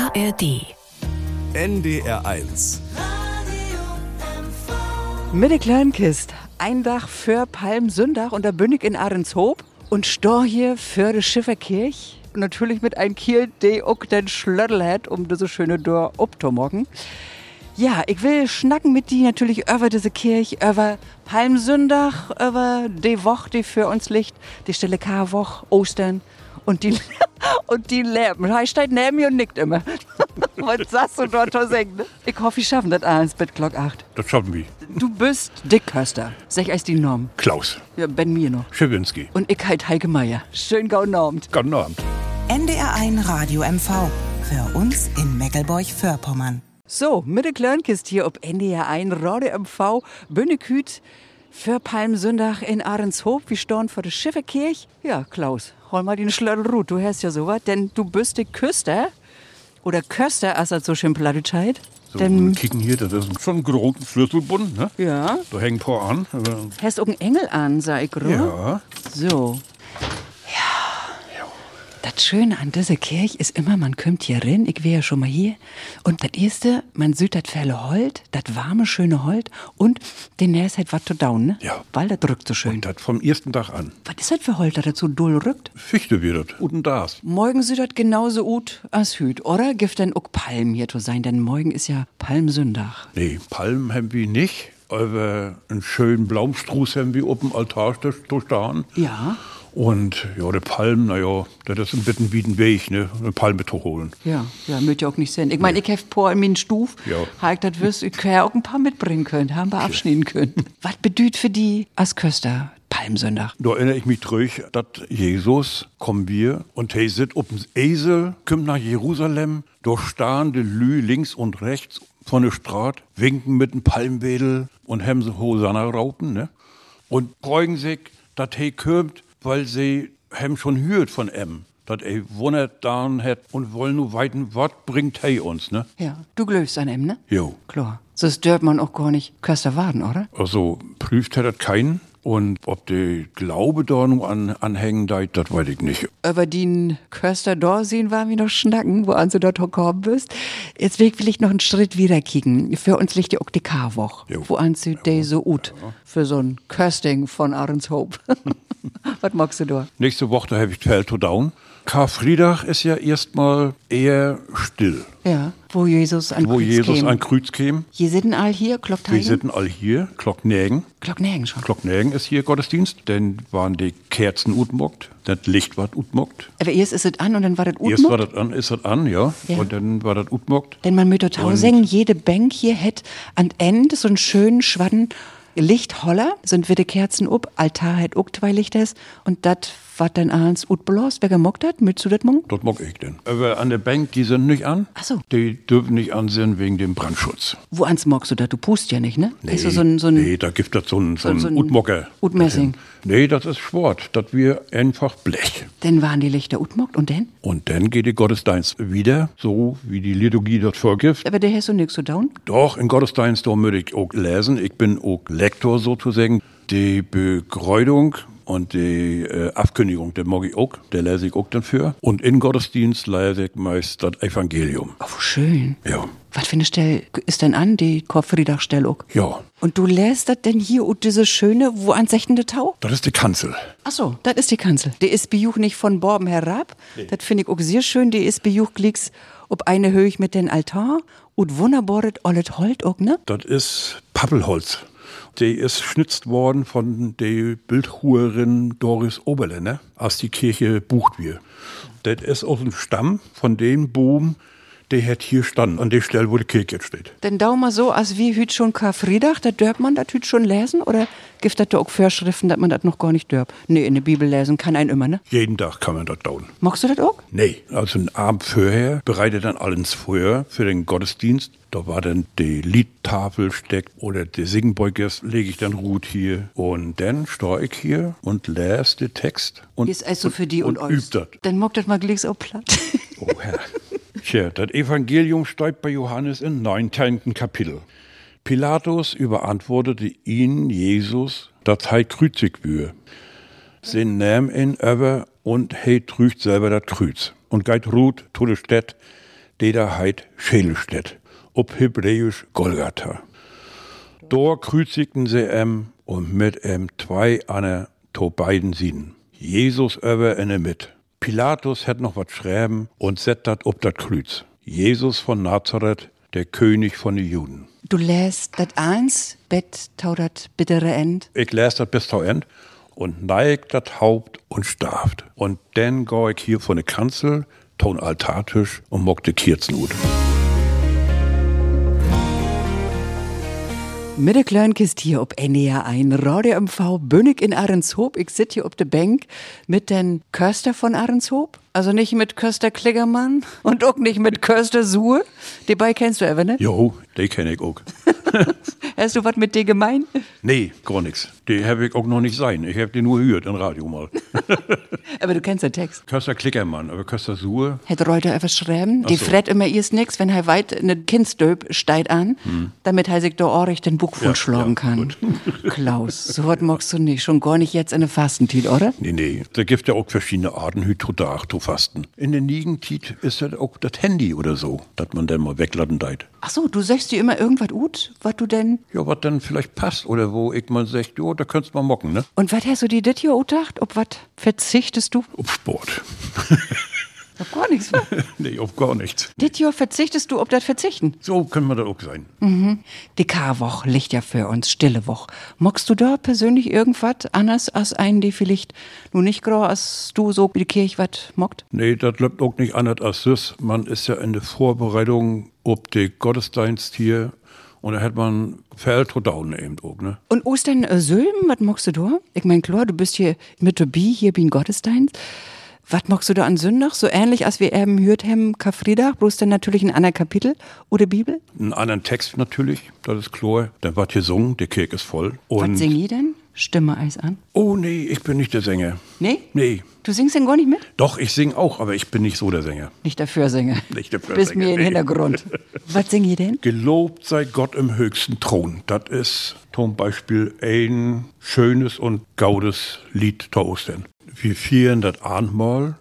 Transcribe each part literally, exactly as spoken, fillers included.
A R D. N D R eins. Mit der kleinen Kist. Ein Tag für Palmsündag und da bin ich in Ahrenshoop und stor hier für die Schifferkirch. Und natürlich mit einem Kiel, der auch den Schlöttel hat, um diese schöne Dörr abzumocken. Ja, ich will schnacken mit die natürlich über diese Kirche, über Palmsündag, über die Woche, die für uns liegt, die stille Karwoch, Ostern und die und die Leben. Da steht neben mir und nickt immer. Was sagst du dort zu sagen, ne? Ich hoffe, wir schaffen das abends bis Glock acht. Das schaffen wir. Du bist Dickköster. Sag als die Norm. Klaus. Ja, Ben mir noch. Schewinski. Und ich halt Heike Meier. Schön guten Abend. Guten Abend. N D R eins Radio M V. Für uns in Meckelburg-Vorpommern. So, mit der Klörnkist hier ob N D R eins Radio M V. Bünneküt für Palmsündag in Ahrenshoop. Wir stehen vor der Schifferkirch. Ja, Klaus, hol mal den Schlöttelrut. Du hast ja sowas, denn du bist die Küster. Oder Köster, als das so schön Plattitscheid. So, wir kicken hier, das ist schon ein großer Schlüsselbund, ne? Ja. Da hängen ein paar an. Aber Hast auch einen Engel an, sag ich, gell? ja. So. Ja. Das Schöne an dieser Kirche ist immer, man kommt hier rein, ich wäre ja schon mal hier. Und das Erste, man sieht das felle Holt, das warme, schöne Holt und den Näs hat was zu down, ne? Ja. Weil das drückt so schön. Und das vom ersten Tag an. Was ist das für Holt, das so doll rückt? Fichte wird das. Und das. Morgen sieht das genauso gut als hüt, oder? Gibt denn auch Palm hier zu sein, denn morgen ist ja Palmsündag. Nee, Palmen haben wir nicht. Aber einen schönen Baumstruß haben wir auf dem Altar stehen. Ja. Und ja, der Palm, naja, das ist ein bisschen wie ein Weg, ne? Eine Palme zu holen. Ja, ja, möchte ja auch nicht sein. Ich meine, ich habe vor in meinen Stuf, Ja. hab ich das wüsst, ich hätte ja auch ein paar mitbringen können, haben wir abschneiden können. Was bedeutet für die als Köster Palmsündag? Da erinnere ich mich zurück, dass Jesus, kommen wir, und er sitzt auf dem Esel, kommt nach Jerusalem, da stehen die Lü links und rechts von der Straße, winken mit dem Palmwedel und haben so Hosanna-Raupen, ne? Und beugen sich, dass er kommt, weil sie haben schon hört von ihm, dass er wundert dann hat und wollen nur weiten, was bringt er uns, ne? Ja, du glaubst an ihm, ne? Jo. Klar. Das dürft man auch gar nicht Köster warten, oder? Also, prüft hat das keinen. Und ob der Glaube da nur an, anhängen deit, das weiß ich nicht. Über den Köster da sehen wir noch schnacken, wo an du dort gekommen bist. Jetzt will ich vielleicht noch einen Schritt wieder kicken. Für uns liegt ja auch die Karwoch. Jo. Wo an du ja. so ut für so ein Kösting von Ahrenshoop. Was magst du da? Nächste Woche habe ich Feld to Down. Karfreitag ist ja erstmal eher still. Ja, wo Jesus an Wo Kreuz Jesus käm. an Kreuz käme. Wir sitzen all hier, Wir Klockteigen. sitzen all hier, Glocknägen. Glocknägen schon. Glocknägen ist hier Gottesdienst. Dann waren die Kerzen utmockt, das Licht war utmockt. Aber erst ist es an und dann war das Erst war utmockt. das an, ist das an, ja. Ja. Und dann war das utmockt. Denn man mit total sagen, jede Bank hier hätt an Ende so einen schönen Schwadden Lichtholler, sind wir die Kerzen up, Altar hat auch zwei Lichters und dat wat dann abends ut bloß, wer gemockt hat, mit zu dat Mong? Dort mock ich denn. Aber an der Bank, die sind nicht an. Ach so. Die dürfen nicht an sind wegen dem Brandschutz. Wo ans mockst du dat? Du pust ja nicht, ne? Ist so, so ein, so ein nee, da gibt es so einen so so ein ein Utmocker. Utmessing. Nee, das ist Sport. Das wir einfach Blech. Dann waren die Lichter utmockt und dann? Und dann geht die Gottesdienst wieder, so wie die Liturgie dort vorgibt. Aber der hast du nix so down? Doch, in Gottesdienst, da möchte ich auch lesen. Ich bin auch Lektor sozusagen. Die Begreutung und die äh, Abkündigung, der mag ich auch, der lese ich auch dann für. Und in Gottesdienst lese ich meist das Evangelium. Oh, schön. Ja. Was für eine Stelle ist denn an, die Karfreitagstelle auch? Ja, Und du lässt das denn hier und diese schöne, wo an sechzehn Tau? das ist die Kanzel. Ach so, das ist die Kanzel. Die ist bejuch nicht von Borben herab. Das finde ich auch sehr schön. Die ist bejuch glicks ob eine Höhe mit den Altar und wunderbaret ollet Holt auch, ne? Das ist Pappelholz. Die ist schnitzt worden von der Bildhauerin Doris Oberle, ne? Als die Kirche bucht wir. Das ist aus dem Stamm von dem Baum, der hat hier stand, an der Stelle, wo die Kirche jetzt steht. Denn da mal so, als wie hüt schon Karfreitag, da dürft man das hüt schon lesen? Oder gibt das da auch Vorschriften, dass man das noch gar nicht dürft? Nee, in der Bibel lesen kann ein immer, ne? Jeden Tag kann man das tun. Magst du das auch? Nee, also einen Abend vorher bereitet dann alles Feuer für den Gottesdienst. Da war dann die Liedtafel steckt oder die Singbeugers lege ich dann Ruht hier. Und dann stehe ich hier und lese den Text. Und, Ist also für die und, und, euch. übt das. Dann mag das mal glicks auch platt. Oh Herr. Tja, das Evangelium steht bei Johannes im neunzehnten Kapitel. Pilatus überantwortete ihn, Jesus, dass er kreuzigt würde. Sie nahm ihn über und he trügt selber das Kreuz und geht ruht zu der Stadt, die da heit Schädelstedt, ob Hebräisch Golgatha. Dort kruzigten sie em und mit em zwei an to beiden Sieden. Jesus über in der Mitte. Pilatus hat noch was schreiben und set dat ob dat Kreuz. Jesus von Nazareth, der König von den Juden. Du lässt das eins, bet tau dat bittere End. Ich läs das bis tau End und neigt das Haupt und starft. Und dann geh ich hier von der Kanzel, ton Altartisch und mock de Kerzen ut. Mit der kleinen Kiste hier ob N D R ein Radio M V Bünnig in Ahrenshoop. Ich sit hier ob de Bank mit den Köster von Ahrenshoop. Also nicht mit Köster Kliggermann und auch nicht mit Köster Suhe. Die beiden kennst du aber, ne? Jo, die kenn ich auch. Hast du was mit dir gemein? Nee, gar nix. Die hab ich auch noch nicht sein. Ich hab die nur gehört im Radio mal. Aber du kennst den Text. Köster Klickermann, aber Köster Suhe. Hätte Reuter etwas schreiben. Die so. fret immer erst nix, wenn er weit ne Kindstöb steigt an, hm. damit er sich da ordentlich den Buch voll Ja, schlagen ja, kann. Klaus, so was magst du nicht. Schon gar nicht jetzt in der Fastenzeit, oder? Nee, nee. Da gibt ja auch verschiedene Arten Hydrodach zu fasten. In der Niegentiet ist das auch das Handy oder so, dass man dann mal wegladen deit. Ach so, du sagst dir immer irgendwas gut, was du denn... Ja, was dann vielleicht passt oder wo ich mal sag, jo, da könntest mal mocken, ne? Und was hast du dir dit hier auch gedacht? Ob was verzichtest du? Auf Sport. Auf gar nichts, wa? Nee, auf gar nichts. Dit Jahr verzichtest du, ob das verzichten? So können wir das auch sein. Mhm. Die Karwoch liegt ja für uns, stille Woch. Magst du da persönlich irgendwas anders als einen, die vielleicht nur nicht grau, als du so wie die Kirche was mockt? Nee, das läuft auch nicht anders als das. Man ist ja in der Vorbereitung ob der Gottesdienst hier und da hat man Vereltrodauen eben auch, ne? Und Ostern äh, Sülben, was magst du da? Ich mein, klar, du bist hier mit dabei, hier bin Gottesdienst. Was magst du da an Sündach? So ähnlich als wir eben hört haben, Karfreitag, bloß dann natürlich ein anderer Kapitel oder Bibel? Einen anderen Text natürlich, das ist klar. Dann wird hier gesungen, die Kirche ist voll. Und Was sing ich denn? Stimme Eis an. Oh nee, ich bin nicht der Sänger. Nee? Nee. Du singst denn gar nicht mit? Doch, ich sing auch, aber ich bin nicht so der Sänger. Nicht der Fürsänger. Nicht der Bist Fürsänger, mir im nee. Hintergrund. Was sing ich denn? Gelobt sei Gott im höchsten Thron. Das ist zum Beispiel ein schönes und gaudes Lied zu Ostern. Wir feiern das Abendmahl,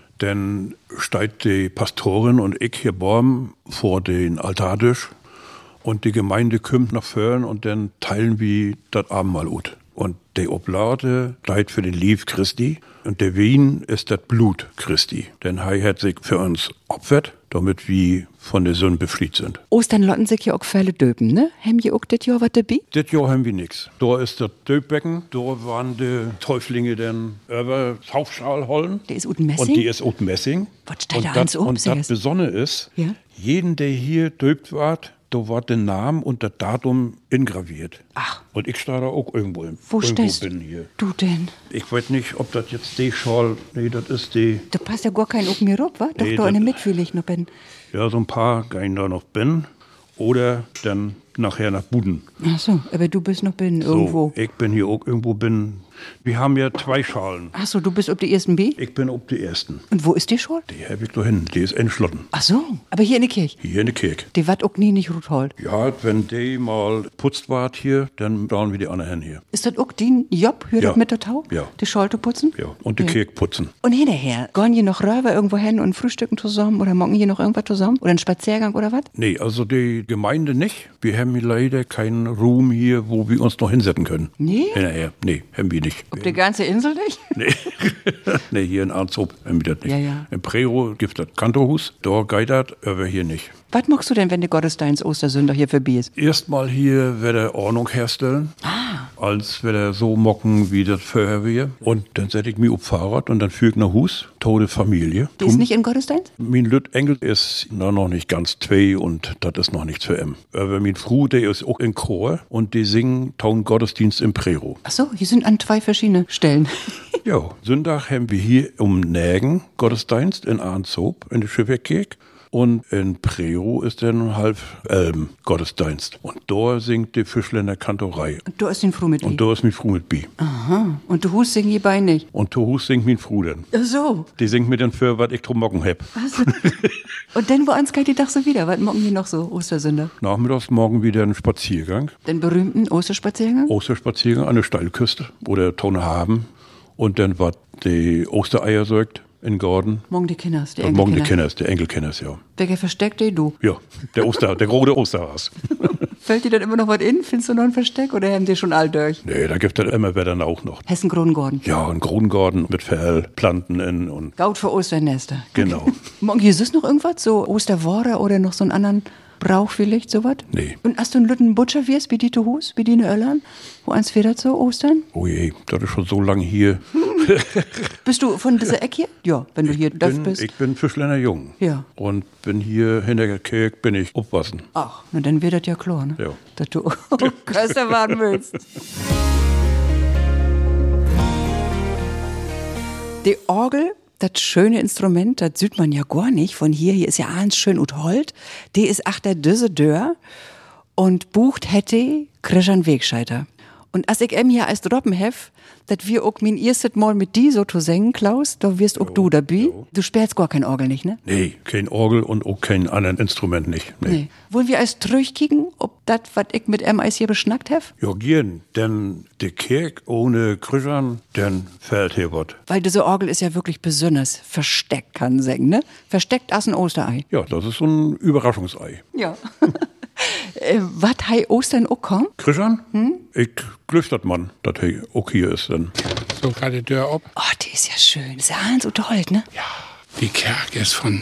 dann steigt die Pastorin und ich hier born vor den Altartisch und die Gemeinde kommt nach vorn und dann teilen wir das Abendmahl ut. Und die Oblate steht für den Lieb Christi und der Wein ist das Blut Christi. Denn er hat sich für uns opfert, damit wir von der Sünde befreit sind. Ostern lotten sich ja auch viele Döpen, ne? Haben die auch das Jahr was dabei? Das Jahr haben wir nix. Da ist das Döpbecken, da waren die Täuflinge dann über Taufschal holen. Der ist ut Messing? Und die ist ut Messing. Was steht und da dat- ans Ob, Und sag das es? Besondere ist, Ja? jeden, der hier döpt ward, da war der Name und das Datum ingraviert. Ach. Und ich stehe da auch irgendwo im Wo irgendwo stehst bin hier. du denn? Ich weiß nicht, ob das jetzt die Schal, nee, das ist die, Da passt ja gar kein Ob mir rup, wa? Doch, Nee, da in der das- Mitte will ich noch bin. ja, so ein paar gehen da noch bin. Oder dann nachher nach Buden. Ach so, aber du bist noch bin irgendwo. So, ich bin hier auch irgendwo bin. Wir haben ja zwei Schalen. Ach so, du bist ob die ersten B? Ich bin ob die ersten. Und wo ist die schon? Die habe ich da hin. Die ist in Schlotten. Ach so, aber hier in der Kirche. Hier in der Kirche. Die wat auch nie nicht gut holt. Ja, wenn die mal putzt ward hier, dann bauen wir die anderen hin hier. Ist das auch die Job, hört Ja. das mit der Tau? Ja. Die Scholte putzen? Ja, und die Ja. Kirche putzen. Und hinterher, gehen hier noch Röver irgendwo hin und frühstücken zusammen oder morgen hier noch irgendwas zusammen? Oder einen Spaziergang oder was? Nee, also die Gemeinde nicht. Wir haben hier leider keinen Ruhm hier, wo wir uns noch hinsetzen können. Nee? Hinterher. Nee, haben wir nicht. Ob die ganze Insel nicht? Nee. nee, hier in Arnshoop haben wir das nicht. Ja, ja. In Prero gibt es das Kantorhus, da geht das, aber hier nicht. Was magst du denn, wenn der Gottesdienst Ostersünder hier vorbei ist? Erstmal hier wird er Ordnung herstellen, Ah. als wird er so mocken, wie das vorher wäre. Und dann setze ich mich auf Fahrrad und dann führe ich nach Hus, tote Familie. Die ist nicht in Gottesdienst? Mein Lüt Engel ist na, noch nicht ganz zwei und das ist noch nichts für ihm. Aber mein Fru, der ist auch in Chor und die singen Ton Gottesdienst im Prero. Ach so, hier sind an zwei verschiedene Stellen. Ja, Sonntag haben wir hier um Nägen Gottesdienst in Arnshoop in der Schiffwerkkirche. Und in Prero ist dann halb Elben Gottesdienst. Und da singt die Fischländer Kantorei. Und du hast den Froh mit Und da ist mein Fru mit bi. Aha. Und du hust singen hierbei nicht. Und zu Hus singt mein Fru dann. Ach so. Die singt mir dann für, was ich drum mocken hab. Also. Und dann woanders geht die Dach so wieder. Was morgen hier noch so, Ostersünder? Nachmittags morgen wieder ein Spaziergang. Den berühmten Osterspaziergang? Osterspaziergang an der Steilküste oder Tonnehaben. Und dann wird die Ostereier säugt. in Gordon. Morgen die Kinders, die Morgen die Enkelkinder. Kinders, die Enkelkinders, ja. Welcher versteckt die, du? Ja, der Oster, der große Osterhas. Fällt dir dann immer noch was in? Findest du noch ein Versteck oder haben die schon all durch? Nee, da gibt es immer wer dann auch noch. Hessen-Grodengorden. Ja, ein Grungorden mit Verplanten in und Gaut für Osternester. genau. Morgen, hier ist noch irgendwas? So Osterwore oder noch so einen anderen Brauch vielleicht, sowas? Nee. Und hast du einen Lütten Butcher wirst, wie Dieter Hus, wie die Öllern? Wo eins wieder zu Ostern? Oh je, das ist schon so lange hier. Bist du von dieser Ecke hier? Ja, wenn du hier Ich döff bin, bist. ich bin Fischleiner Jung. Ja. Und bin hier hinter der Kirche, bin ich aufwassen. Ach, na dann wird das ja klar, ne? Ja. Dass du Köster warten willst. Die Orgel, das schöne Instrument, das sieht man ja gar nicht. Von hier, hier ist ja alles schön und hold. Die ist achter diese Dörr und bucht hätte Christian Wegscheiter. Und als ich em hier als Droppen hef, dat wir auch mein erstes Mal mit die so zu singen, Klaus, da wirst auch du dabei. jo. Du spielst gar kein Orgel nicht, ne? Nee, kein Orgel und auch kein anderes Instrument nicht. Nee. Nee. Wollen wir als durchkicken, ob das, was ich mit em Eis hier beschnackt hef? Ja, gern, denn die Kirche ohne Krüschern, dann fällt hier was. Weil diese Orgel ist ja wirklich besonders versteckt, kann sagen, ne? Versteckt als ein Osterei. Ja, das ist so ein Überraschungsei. Ja. äh, was hei Ostern auch kommt? Krüschern? Hm? Ich glüftert man, dass er auch hier ist. Denn. So geht die Tür ab. Oh, die ist ja schön. Ist ja alles so toll, ne? Ja, die Kirche ist von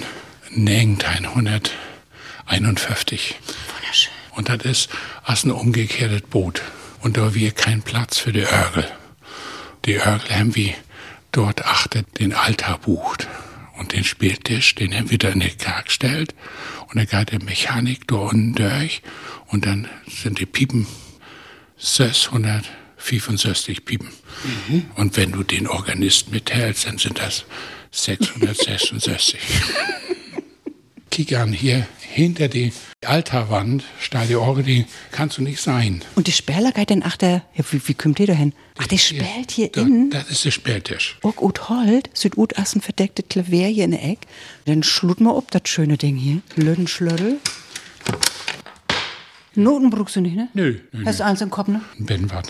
neunzehnhunderteinundfünfzig. Wunderschön. Und das ist als ein umgekehrtes Boot. Und da wir kein Platz für die Örgel. Die Örgel haben wir dort achtet den Altar bucht. Und den Spieltisch, den haben wir da in die Kirche gestellt. Und dann geht die Mechanik da unten durch. Und dann sind die Piepen sechshundertfünfundsechzig Piepen. Mhm. Und wenn du den Organist mithältst, dann sind das sechshundertsechsundsechzig. Kick an, hier hinter die Altarwand steht die Orgel, die kannst du nicht sein. Und die Sperler geht dann achter, ja, wie, wie kommt die da hin? Ach, die spielt hier da, innen. Das ist der Spieltisch. Auch ut Holt, süd ut assen verdeckte Klavier hier in der Eck. Dann schlut mal ob das schöne Ding hier. Lödenschlödel. Noten brauchst du nicht, ne? Nö. nö Hast du eins im Kopf, ne? Ein Benwart.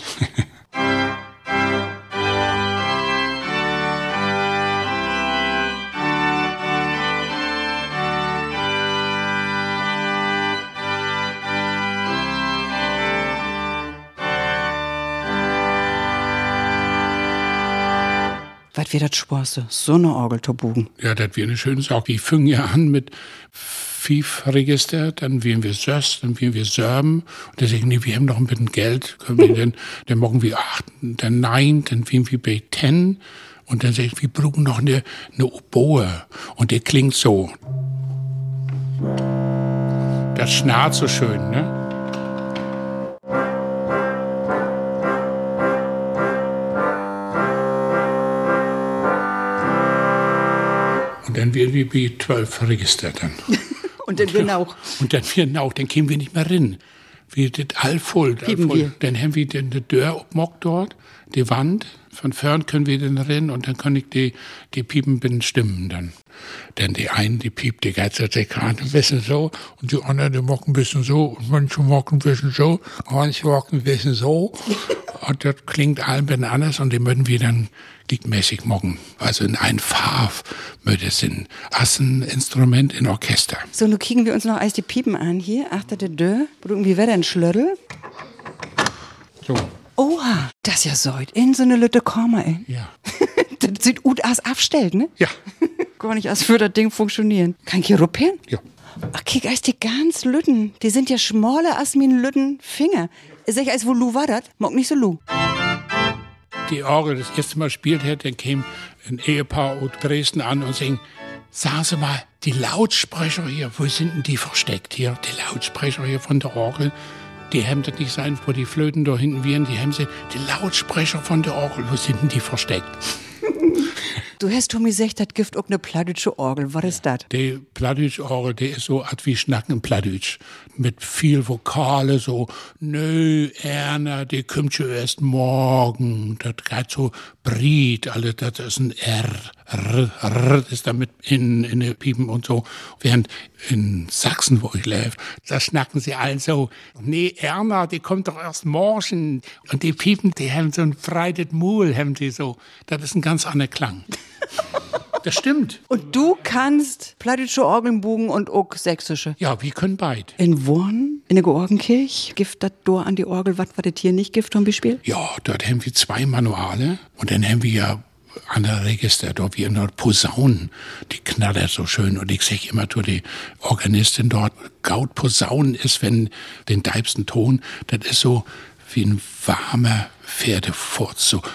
Was wird das Spaß, so eine Orgel zu buchen? Ja, das wäre eine schöne Sache. Die fangen ja an mit Fief-Register, dann wären wir Sös, dann wären wir Sörben. Und dann sagen die, wir haben noch ein bisschen Geld, können wir denn, dann machen wir acht, dann nein, dann wären wir bei ten. Und dann sagen wir, wir brauchen noch eine, eine Oboe. Und der klingt so. Das schnarrt so schön, ne? Und dann werden wir bei zwölf Register dann. Und dann wir auch. Und dann wir auch, dann kämen wir nicht mehr rein. Wir das all voll, all Geben voll. wir. Dann haben wir dann die Tür abgemockt dort, die Wand. Von fern können wir dann rein und dann kann ich die, die Piepen bin stimmen dann. Denn die einen, die piept die ganze Zeit gerade ein bisschen so und die anderen, die mocken ein bisschen so und manche mocken ein bisschen so, manche mocken ein bisschen so. Und das klingt allen bisschen anders und die möchten wir dann gleichmäßig mocken. Also in ein Farb möchte es sind. Als ein Instrument in Orchester. So, nun kriegen wir uns noch erst die Piepen an hier, achter der Dörr. Brauchen wir wieder einen Schlödel. So. Oha, das ist ja so. In so eine Lütte Komma, ey. Ja. Das sieht gut aus abstellt, ne? Ja. Gar nicht, als würde das Ding funktionieren. Kann ich hier ruppern? Ja. Ach, kick, als die ganz Lütten. Die sind ja schmaler als mein Lütten Finger. Sag ich, als wo Lu war das? Mag nicht so Lu. Die Orgel das erste Mal spielt hat, dann kam ein Ehepaar aus Dresden an und sang, sagen Sie mal, die Lautsprecher hier, wo sind denn die versteckt hier? Die Lautsprecher hier von der Orgel, die haben das nicht sein, wo die Flöten da hinten wären, die haben sie, die Lautsprecher von der Orgel, wo sind denn die versteckt? Du hast Tommy gesagt, das gibt auch eine plattdeutsche Orgel. Was ist das? Die Plattdeutsch-Orgel, die ist so art wie Schnacken im Plattdeutsch. Mit viel Vokale, so, nö, Erna, die kommt schon erst morgen. Das geht so Briet, alles, das ist ein R. R, R ist damit in, in den Piepen und so. Während in Sachsen, wo ich lebe, da schnacken sie allen so, nee, Erna, die kommt doch erst morgen. Und die Piepen, die haben so ein breites Maul, haben die so. Das ist ein ganz anderer Klang. Das stimmt. Und du kannst plattische Orgelnbogen und auch sächsische. Ja, wir können beid. In Worn, in der Georgenkirch, gift das Dor an die Orgel, was war das hier nicht gift zum Beispiel? Ja, dort haben wir zwei Manuale und dann haben wir ja andere Register, dort wir noch Posaunen, die knattert so schön und ich sag immer zu die Organistin dort, Gaut Posaunen ist, wenn den deibsten Ton, das ist so wie ein warmer Pferdefurz, so.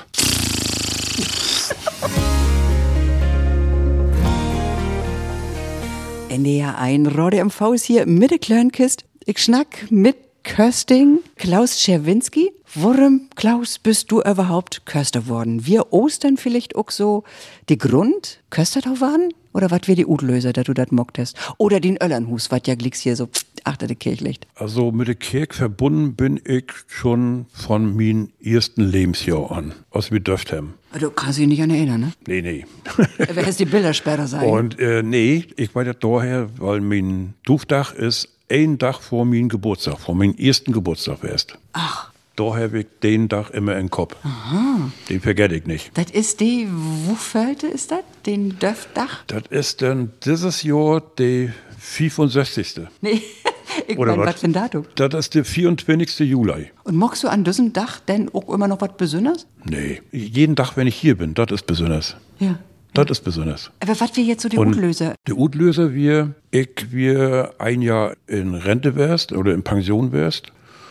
N D R eins, Radio M V ist hier mit der Klörnkist. Ich schnack mit Kösting, Klaus Czerwinski. Warum, Klaus, bist du überhaupt Köster worden? Wir Ostern vielleicht auch so die Grund, Köster da waren? Oder was wir die Utlöser, dass du das mockt hast? Oder den Öllernhus, was ja glicks hier so achter der Kirchlicht. Also mit der Kirche verbunden bin ich schon von meinem ersten Lebensjahr an, als wir dürft haben. Du kannst dich nicht an erinnern, ne? Nee, nee. Wer ist die Bildersperre sein? Und äh, nee, ich weiß das daher, weil mein Duftag ist ein Tag vor meinem Geburtstag, vor meinem ersten Geburtstag wärst. Ach. Da habe ich den Tag immer im Kopf. Aha. Den vergesse ich nicht. Das ist die, wofür ist das? Den Dörfdach? Das ist dann dieses Jahr der fünfundsechzigste Nee, ich Oder mein, was? was für ein Datum? Das ist der vierundzwanzigste Juli. Und magst du an diesem Dach denn auch immer noch was Besonderes? Nee, jeden Tag, wenn ich hier bin, das ist besonders. Ja. Das ist besonders. Aber was wir jetzt so die Und Utlöser? Der Utlöser, wir, ich, wir ein Jahr in Rente wärst oder in Pension wärst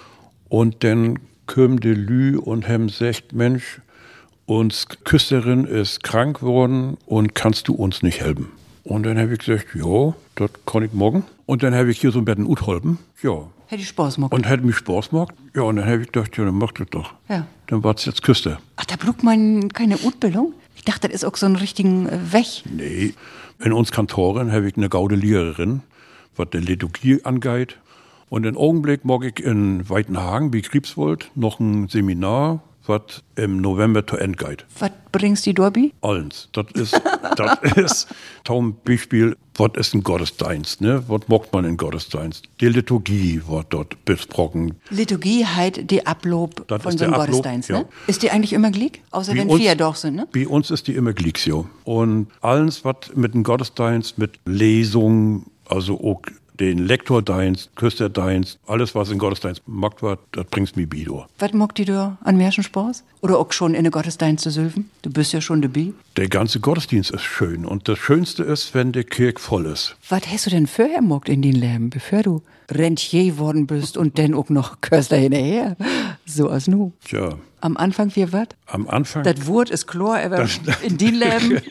und dann kommen die Lü und haben gesagt, Mensch, uns Küsterin ist krank geworden und kannst du uns nicht helfen? Und dann habe ich gesagt, ja, das kann ich morgen. Und dann habe ich hier so ein Betten utholpen, ja. Hätte ich Spaß gemacht. Und hätte mich Spaß gemacht. Ja, und dann habe ich gedacht, ja, dann mach das doch. Ja. Dann war es jetzt Küster. Ach, da blugt man keine Utbildung? Ich dachte, das ist auch so ein richtigen äh, Weg. Nee, in uns Kantoren habe ich eine gaude Lehrerin, was der Liturgie angeht. Und im Augenblick mag ich in Weitenhagen, wie Griebswold, noch ein Seminar, was im November zu Ende geht. Was bringst du Dorbi? Allens. Das ist, das ist, zum Beispiel, was ist ein Gottesdienst, ne? Was mag man in Gottesdienst? Die Liturgie wird dort besprochen. Liturgie halt die Ablob Das von ist so einem der Ablob, Gottesdienst, ja. ne? Ist die eigentlich immer glick? Außer Bei wenn uns- vier doch sind, ne? Bei uns ist die immer Glieksio. Und alles, was mit dem Gottesdienst, mit Lesungen, also auch den Lektordienst, Küsterdienst, alles, was in Gottesdienst gemacht wird, das bringst mir Bido. Was mag die da an Märchenspaß? Oder auch schon in den Gottesdienst zu sülfen? Du bist ja schon dabei. Der ganze Gottesdienst ist schön. Und das Schönste ist, wenn die Kirche voll ist. Was hast du denn vorher mockt in den Leben, bevor du Rentier worden bist und dann auch noch Köster hinterher? So als nu. Tja, Am Anfang wir wat? am Anfang, Das Wort ist klar, aber in den Leben.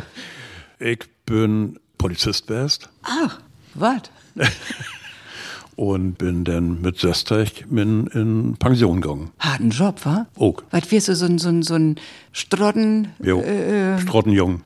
ich bin Polizist wärst Ach, wat? und bin dann mit sechzig in, in Pension gegangen. Harten Job, wa? Auch. Was wirst du, so ein, so ein, so ein Strotten? Jo, Äh, Strottenjung.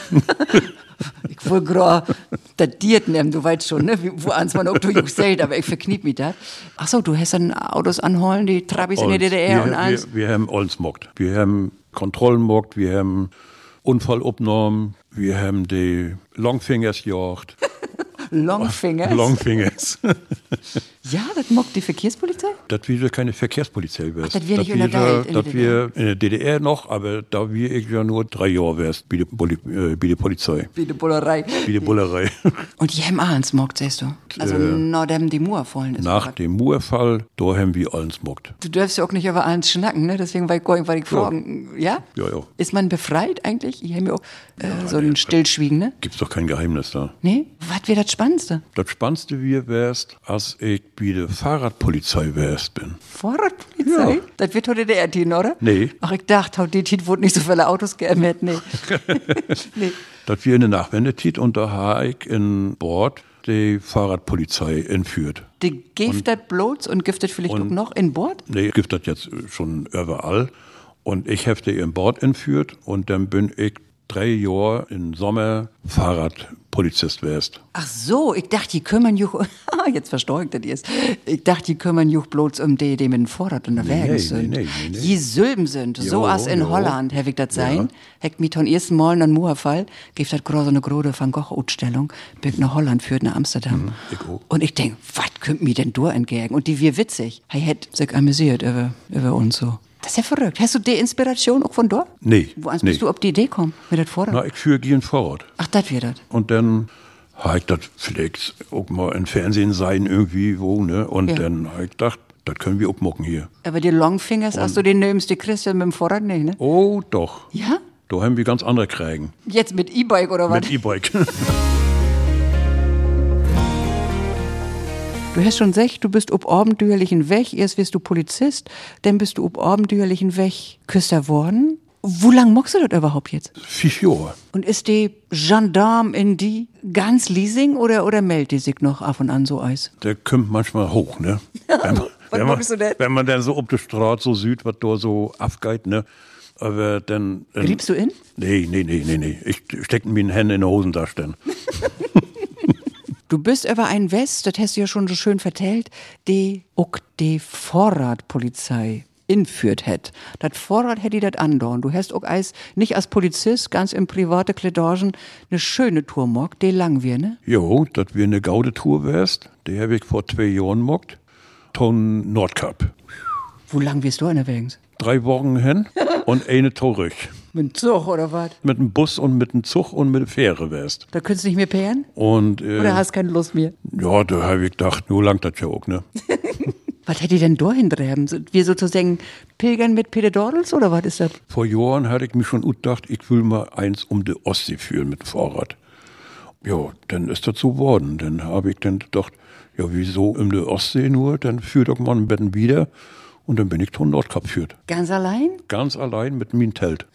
ich wollte gerade das Diert nehmen, du weißt schon, ne? Wie- Wo ans man auch du gesagt, aber ich verkniep mich da. Ach so, du hast dann Autos anholen, die Trabis in der D D R wir, und alles. Wir, wir haben alles mockt. Wir haben Kontrollen mockt, wir haben Unfallabnahmen, wir haben die Longfingers gejagt. Longfingers. Longfingers. Ja, das mockt die Verkehrspolizei? dass wir keine Verkehrspolizei wärst. Ach, das wir nicht wir, unterteilt in der dass wir in der D D R noch, aber da wir ich ja nur drei Jahre wärst, bei der, Poli äh, bei der Polizei, Wie die Bullerei. bei der Bullerei. Und die haben alles mockt, siehst du? Also, äh, nachdem die Mauer fallen ist. Nach dem Murfall, da haben wir alles mockt. Du darfst ja auch nicht über eins schnacken, ne? Deswegen war ich, war ich fragen. Ja. Ja, ja. Ist man befreit eigentlich? Ich habe mir auch äh, so ein Stillschwiegen, ne? Gibt's doch kein Geheimnis da. Nee? Was wäre das Spannendste? Das Spannendste wir wärst, als ich bei der Fahrradpolizei wärst bin. Fahrradpolizei? Ja. Das wird heute der R-Team, oder? Nee. Ach, ich dachte, heute die Tit wurde nicht so viele Autos geämmert. Nee. nee. Das wir in der Nachwendezeit und da habe ich in Bord die Fahrradpolizei entführt. Die giftet bloß und giftet vielleicht auch noch in Bord? Nee, gibt das jetzt schon überall. Und ich habe die in Bord entführt und dann bin ich drei Jahre im Sommer Fahrradpolizist wärst. Ach so, ich dachte, die kümmern juch, jetzt verstehe ich das jetzt. Ich dachte, die kümmern juch bloß um die, die mit dem Fahrrad unterwegs Nee, sind. nee, nee, nee, nee. Die Sülben sind, so Jo, als in jo. Holland, habe ich das sein. Ja. Heck mich ton ersten Mal an Mauerfall, gibt das gerade so eine große Van Gogh-Ausstellung, bin ich nach Holland führt, nach Amsterdam. ich auch. Und ich denk, was könnt mir denn da entgegen? Und die wir witzig. Hey, hätt sich amüsiert über, über uns so. Das ist ja verrückt. Hast du die Inspiration auch von dort? Nee. Wo nee. bist du auf die Idee gekommen mit das Vorrat? Na, ich führe gehen Vorrat. Ach, das wird das. Und dann habe ich das vielleicht auch mal im Fernsehen sein irgendwie wo, ne? Und ja. dann habe ich gedacht, das können wir abmucken hier. Aber die Longfingers, hast du den nimmst, die kriegst du mit dem Vorrat nicht, ne? Oh, doch. Ja? Da haben wir ganz andere Krägen. Jetzt mit E-Bike oder was? Mit E-Bike. Du hast schon gesagt, du bist ob abenteuerlichen Weg. Erst wirst du Polizist, dann bist du ob abenteuerlichen Weg Küster worden. Wo lang mockst du das überhaupt jetzt? Vier Jahre. Und ist die Gendarme in die ganz leasing oder, oder meldet die sich noch ab und an so Eis? Der kommt manchmal hoch, ne? wenn, man, wenn, man, wenn man dann so auf der Straße so sieht, was da so abgeht, ne? Aber dann... dann Griebst du in? Nee, nee, nee, nee, nee. Ich stecke mir den Hände in die Hosentasche dann. Du bist über ein West, das hast du ja schon so schön vertellt, die auch die Vorratpolizei inführt hat. Das Vorrat hätte das andauern. Du hast auch als, nicht als Polizist, ganz im private Kledagen, eine schöne Tour mockt, die lang wir, ne? Jo, das wir eine gaude Tour wärst, die habe ich vor zwei Jahren mockt, ton Nordkap. Wo lang wirst du unterwegs? Drei Wochen hin und eine zurück. Mit dem Zug oder was? Mit dem Bus und mit dem Zug und mit der Fähre wärst. Da könntest du nicht mehr pären? Und, äh, oder hast keine Lust mehr? Ja, da habe ich gedacht, nur langt das ja auch, ne? Was hätte die denn da hintreiben? Wir sozusagen pilgern mit Peter Dordels oder was ist das? Vor Jahren hatte ich mich schon gedacht, ich will mal eins um die Ostsee führen mit Fahrrad. Ja, dann ist das so geworden. Dann habe ich dann gedacht, ja, wieso um die Ostsee nur? Dann führt doch mal ein Betten wieder. Und dann bin ich zum Nordkap geführt. Ganz allein? Ganz allein mit meinem Zelt.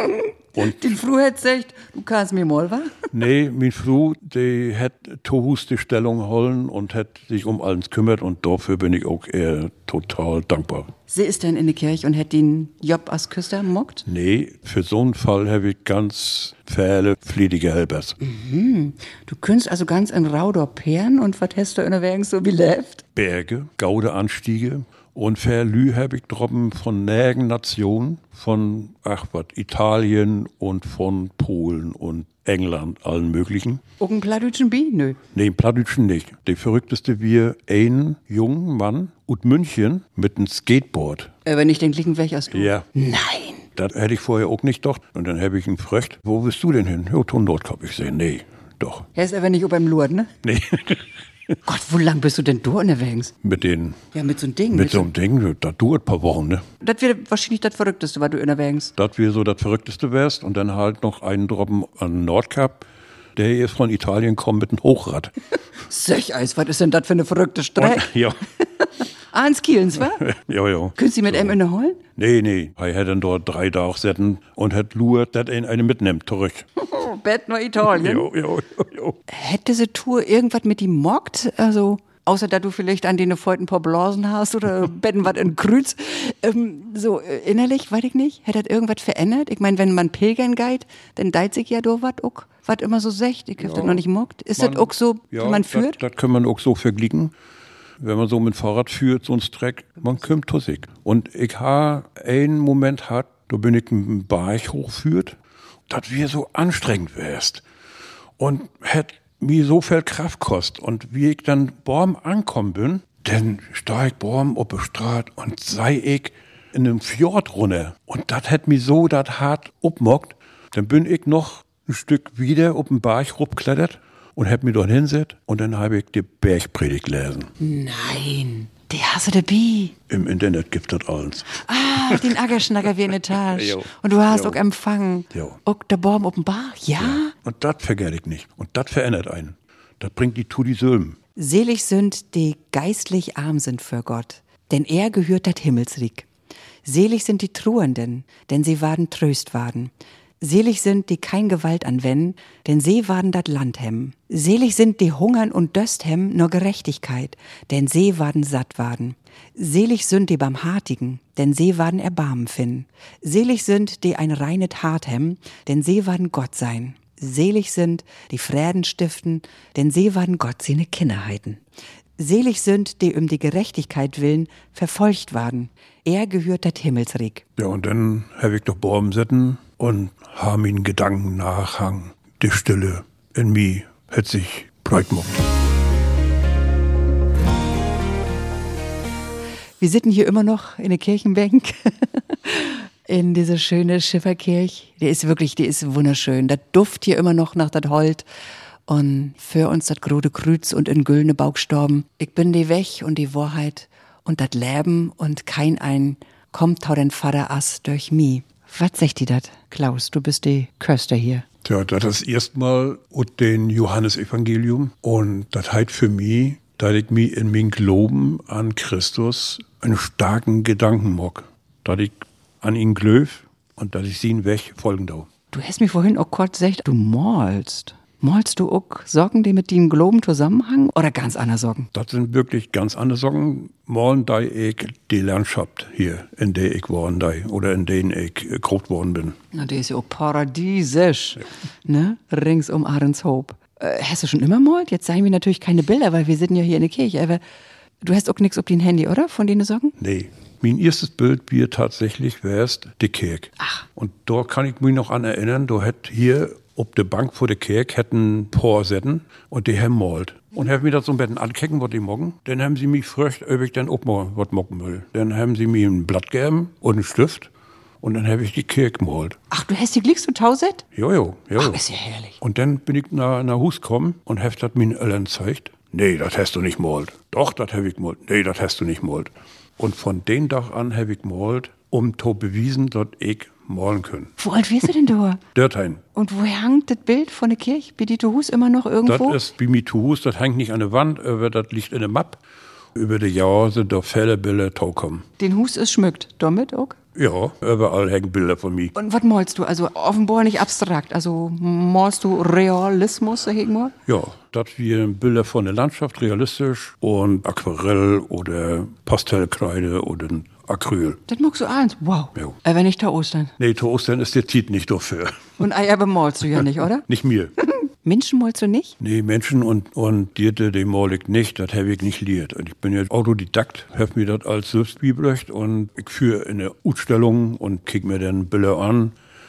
Und die Frau hat gesagt, du kannst mir mal, wa? Nee, meine Frau, die hat Tohus die Stellung holen und hat sich um alles kümmert und dafür bin ich auch eher total dankbar. Sie ist dann in der Kirche und hat den Job als Küster mockt? Nee, für so einen Fall habe ich ganz viele fliedige Helpers. Mhm. Du könntest also ganz in Raudorp peeren und was hast du unterwegs so wie lebt? Berge, gaude Anstiege. Und Verlü habe ich droppen von nägen Nationen, von, ach was, Italien und von Polen und England, allen möglichen. Auch ein Plattdütschen Bi? Nö. Nee, ein Plattdütschen nicht. Der verrückteste wir einen jungen Mann aus München mit einem Skateboard. Aber nicht den gleichen Weg als du? Ja. Nein. Das hätte ich vorher auch nicht gedacht. Und dann habe ich ihn gefragt, wo willst du denn hin? Ja, Ton Nordkap. Ich sage, nee, doch. Er ist aber nicht beim Lord, ne? Nee. Gott, wo lang bist du denn da unterwegs? Mit den... Ja, mit so einem Ding. Mit, mit so einem Ding, das dauert ein paar Wochen, ne? Das wäre wahrscheinlich das Verrückteste, was du unterwegs. Das wäre so das Verrückteste wärst und dann halt noch einen Droppen an Nordkap, der hier von Italien kommt mit einem Hochrad. Sech-Eis, was ist denn das für eine verrückte Strecke? Ja. Ans Kielens, wa? Ja, ja. Könntest du mit ihm in der holen? Nee, nee. Er hätte dann dort drei Tage setzen und hat luert, dass er eine mitnimmt, zurück. Bett nach Italien. Jo, jo, jo, jo. Hätte diese Tour irgendwas mit ihm mockt? Also, außer dass du vielleicht an denen heute ein paar Blasen hast oder betten was in Krüz. Ähm, so äh, innerlich, weiß ich nicht. Hätte das irgendwas verändert? Ich meine, wenn man pilgern geht, dann deit sich ja doch was auch, was immer so secht. Ich hab ja, das noch nicht mockt. Ist man, das auch so, ja, wie man führt? Das kann man auch so verglichen. Wenn man so mit dem Fahrrad führt, so ein Streck, man kommt tussig. Und ich habe einen Moment hat, da bin ich einen Berg hochführt, dass wir so anstrengend wärst. Und hätte mir so viel Kraft kostet. Und wie ich dann Borm ankommen bin, dann steig ich Borm auf die Straße und sei ich in einem Fjord runter. Und das hat mich so dat hart abmockt. Dann bin ich noch ein Stück wieder auf den Berg hochgeklettert und hab mich dort hinsetzt und dann habe ich die Bergpredigt gelesen. Nein, die hast du dabei. Im Internet gibt das alles. Ah, den Ackerschnacker wie in der Tasche. Jo. Und du hast Jo. auch empfangen. Jo. Auch der Baum auf dem Bach, ja? Ja. Und das vergesse ich nicht. Und das verändert einen. Das bringt die Tudi Sülmen. Selig sind, die geistlich arm sind für Gott, denn er gehört das Himmelsreich. Selig sind die Truenden, denn sie werden tröst werden. Selig sind, die kein Gewalt anwenden, denn sie werden dat Land hemmen. Selig sind, die hungern und döst hemmen, nur Gerechtigkeit, denn sie werden satt werden. Selig sind die Barmhartigen, denn sie werden Erbarmen finden. Selig sind, die ein reines Hart hemmen, denn sie werden Gott sein. Selig sind, die Frieden stiften, denn sie werden Gott seine Kinder heiten. Selig sind, die um die Gerechtigkeit willen verfolgt werden. Er gehört dat Himmelsreich. Ja, und dann habe ich doch Borm sitten und habe mir einen Gedanken nachhang. Die Stille in mir hat sich breit gemacht. Wir sitzen hier immer noch in der Kirchenbank. in diese schöne Schifferkirche. Die ist wirklich, die ist wunderschön. Das Duft hier immer noch nach das Holt. Und für uns das grode Kreuz und in güldene Baugstorben. Ich bin die Weg und die Wahrheit und das Leben und kein ein kommt tau den Vater ass durch mi. Was sagt die dat, Klaus? Du bist die Köster hier. Tja, das ist erstmal ut den Johannesevangelium und das heit für mich, dass ich mi in min Glauben an Christus einen starken Gedanken mock. Dass ich an ihn glöf und dass ich ihn weg folgen dau. Du hast mir vorhin auch kurz gesagt, du malst. Malst du auch Socken, die mit den Globen zusammenhängen oder ganz andere Socken? Das sind wirklich ganz andere Socken. Malen, da ich die Landschaft hier, in der ich worden da oder in denen ich groß worden bin. Na, die ist ja auch paradiesisch, ja. Ne? Rings um Ahrenshoop. Äh, hast du schon immer malt? Jetzt zeigen wir natürlich keine Bilder, weil wir sitzen ja hier in der Kirche. Aber du hast auch nichts auf dein Handy, oder? Von denen Socken? Nee. Mein erstes Bild wir tatsächlich wärst die Kirche. Ach. Und da kann ich mich noch an erinnern, da hätt hier ob der Bank vor der Kirche hätten ein paar Setten und die haben malt. Und haben mir das so ein bisschen ankecken, was die mocken. Dann haben sie mich gefragt, ob ich dann auch mal was mocken will. Dann haben sie mir ein Blatt gegeben und einen Stift und dann habe ich die Kirche gemalt. Ach, du hast die Glicks und Tauset? Jojo, jojo. Ach, ist ja herrlich. Und dann bin ich nach, nach Hus gekommen und hab das meinen Eltern gezeigt. Nee, das hast du nicht gemalt. Doch, das habe ich gemalt. Nee, das hast du nicht gemalt. Und von dem Tag an habe ich gemalt, um zu beweisen, dass ich malen können. Wo alt wirst du denn da? Dörtheim. Und woher hängt das Bild von der Kirche? Bei Dieter Hus immer noch irgendwo? Das ist bei mir zu Hus, das hängt nicht an der Wand, aber das liegt in der Map. Über die Jahre sind da viele Bilder gekommen. Den Hus ist schmückt, damit auch? Ja, überall hängen Bilder von mir. Und was malst du? Also offenbar nicht abstrakt. Also malst du Realismus, sag ich mal? Ja, das wir Bilder von der Landschaft, realistisch und Aquarell oder Pastellkreide oder Acryl. Das magst du eins? Wow. Ja. Aber nicht der Ostern. Nee, zu Ostern ist der Tiet nicht dafür. Und Eier bemalst du ja nicht, oder? Nicht mir. Menschen malst du nicht? Nee, Menschen und, und Diete, die mal ich nicht, das habe ich nicht liert. Und ich bin ja Autodidakt, habe mir das als Selbstbibelrecht und ich führe eine Ausstellung und kick mir dann Bilder an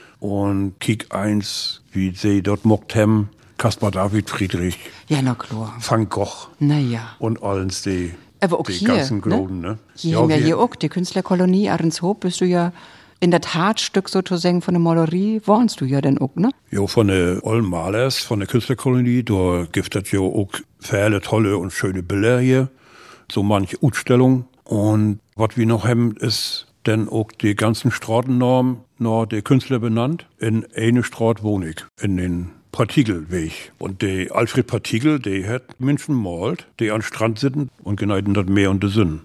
und kick eins, wie sie dort mockt haben, Caspar David Friedrich. Ja, na klar. Van Gogh. Naja. Und allens die, Aber auch die hier, ganzen Groden, ne? ne? Hier ja, haben ja wir, hier auch die Künstlerkolonie Ahrenshoop, bist du ja in das Herzstück sozusagen von der Malerie, warnst du ja dann auch, ne? Ja, von der ollen Malers, von der Künstlerkolonie, da gibt es ja auch viele tolle und schöne Bilder hier. So manche Ausstellung. Und was wir noch haben, ist dann auch die ganzen Straßennamen nach der Künstler benannt. In eine Straße wohne ich, in den Partikelweg. Und der Alfred Partikel, der hat Menschen malt, die an Strand sitzen und geneiden das Meer und die Sinn.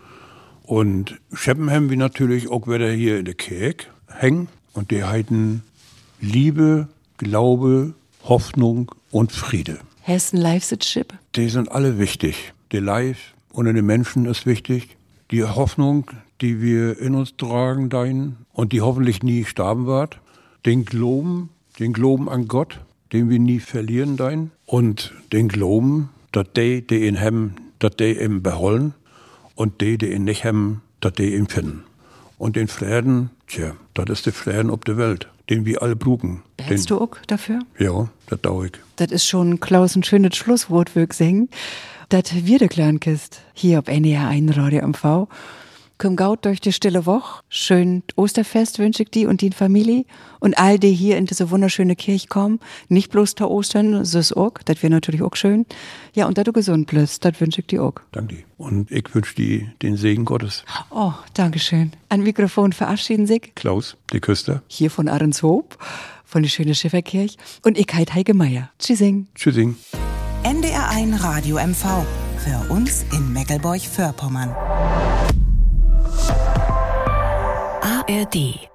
Und Scheppen haben wir natürlich auch wieder hier in der Kirche hängen. Und die heiten Liebe, Glaube, Hoffnung und Friede. Hessen Life-Ship? Die sind alle wichtig. Der Life unter den Menschen ist wichtig. Die Hoffnung, die wir in uns tragen, dahin und die hoffentlich nie sterben wird. Den Glauben, den Glauben an Gott, den wir nie verlieren, dahin. Und den Glauben, dass die, die ihn haben, dass die ihn beholen. Und die, die ihn nicht haben, dass die ihn finden. Und den Frieden, tja, das ist der Frieden auf der Welt, den wir alle brauchen. Behältst du auch dafür? Ja, das dauere ich. Das ist schon, Klaus, ein schönes Schlusswort, würde ich sagen. Das wir der Kleinkist hier auf N D R eins Radio M V. Komm gaut durch die stille Woche. Schön Osterfest wünsche ich dir und die Familie. Und all die hier in diese wunderschöne Kirche kommen. Nicht bloß zu Ostern, das ist auch. Das wäre natürlich auch schön. Ja, und dass du gesund bleibst, das wünsche ich dir auch. Danke dir. Und ich wünsche dir den Segen Gottes. Oh, danke schön. An Mikrofon verabschieden sich Klaus, die Küster. hier von Ahrenshoop, von der schönen Schifferkirche. Und ich heit Heike Meier. Tschüssing. Tschüssing. N D R eins Radio M V. Für uns in Meckelburg-Vorpommern. A R D